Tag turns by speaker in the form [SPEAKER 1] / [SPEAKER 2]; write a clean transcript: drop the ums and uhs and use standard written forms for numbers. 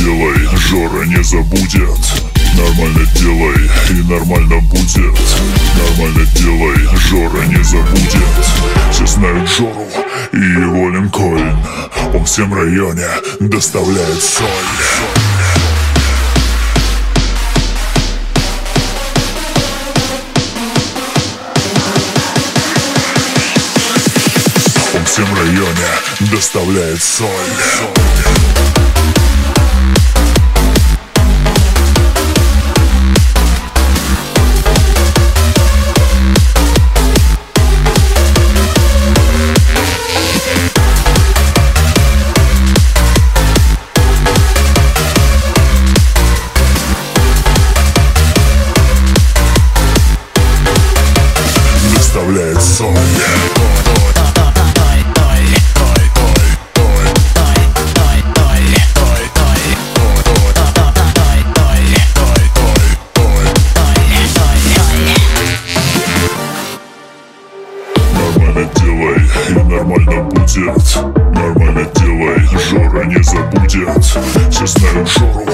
[SPEAKER 1] делай, Жора не забудет. Нормально делай, и нормально будет. Нормально делай, Жора не забудет. Все знают Жору и его Линкольн. Он всем в районе доставляет соль. Всем в районе доставляет соль. Доставляет соль. Нормально делай, и нормально будет. Нормально делай, Жора не забудет. Все знают Жору